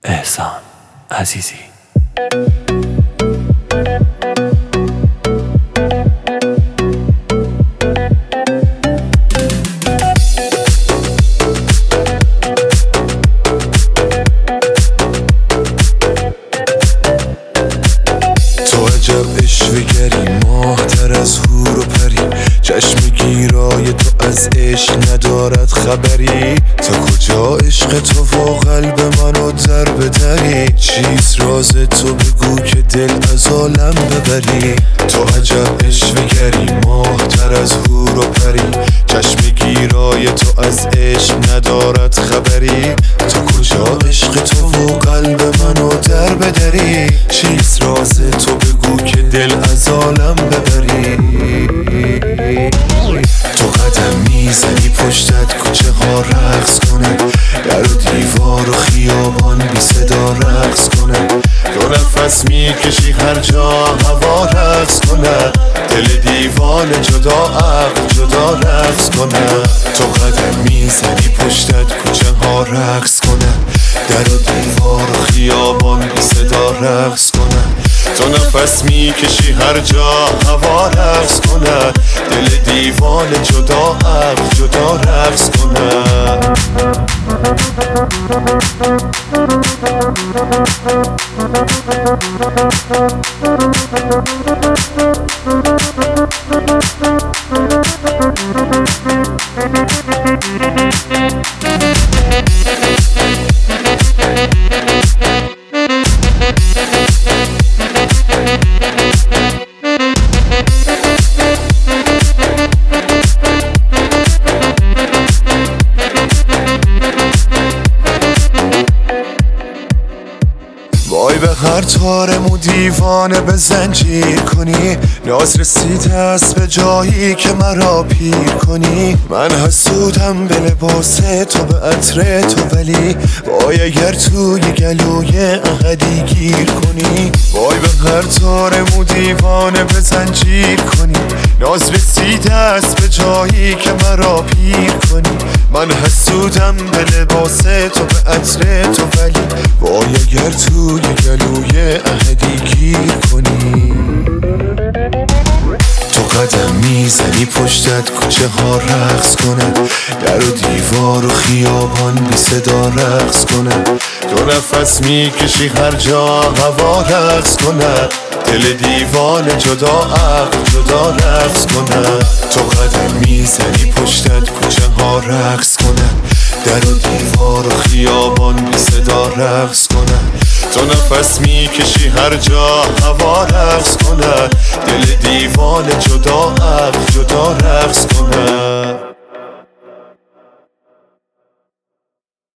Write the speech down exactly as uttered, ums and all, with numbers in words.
احسان عزیزی. تو عجب اشوه‌گری، ماه‌تر از هور و پری، چشم گیرای تو از عشق ندارد خبری. تا کجا عشق تو و قلب منو در بدری؟ چیز راز تو بگو که دل از عالم ببری. تو عجب اشوه‌گری، ماه‌تر از هور و پری، چشم گیرای تو از عشق ندارد خبری. تا کجا عشق تو و قلب منو در بدری؟ چیز راز تو بگو که دل از عالم ببری. تو قدم میزنی پشتت کوچه ها رقص کنه، در و دیوار و خیابان بی صدا رقص کنه. دو نفس میکشی هر جا هوا رقص کنه، دل دیوان جدا عقل جدا رقص کنه. تو قدم میزنی پشتت کوچه ها رقص کنه، در و دیوار و خیابان بی صدا رقص کنه. تو نفس میکشی هر جا هوا رقص کنه، دل دیوان جدا عقل جدا رقص کنه. وای به هر تارمو دیوانه به زنجیر کنی، ناز رسیده است به جایی که مرا پیر کنی. من حسودم به لباس تو به عطر تو، ولی وای اگر توی گلوی احدی گیر کنی. وای به هر تارمو دیوانه به زنجیر کنی، ناز رسیده است به جایی که مرا پیر کنی. من حسودم به لباس تو به عطر تو، ولی وای اگر توی گلوی احدی گیر کنی. تو قدم میزنی پشتت کوچه ها رقص کنه، در و دیوار و خیابان بی صدا رقص کنه. دو نفس میکشی هر جا هوا رقص کنه، دل دیوان جدا عقل جدا رقص کنه. تو قدم میزنی پشتت کوچه ها رقص کنه، در و دیوار و خیابان بی صدا رقص کنه. تو نفس میکشی هر جا هوا رقص کنه، دل دیوان جدا عقل جدا رقص کنه.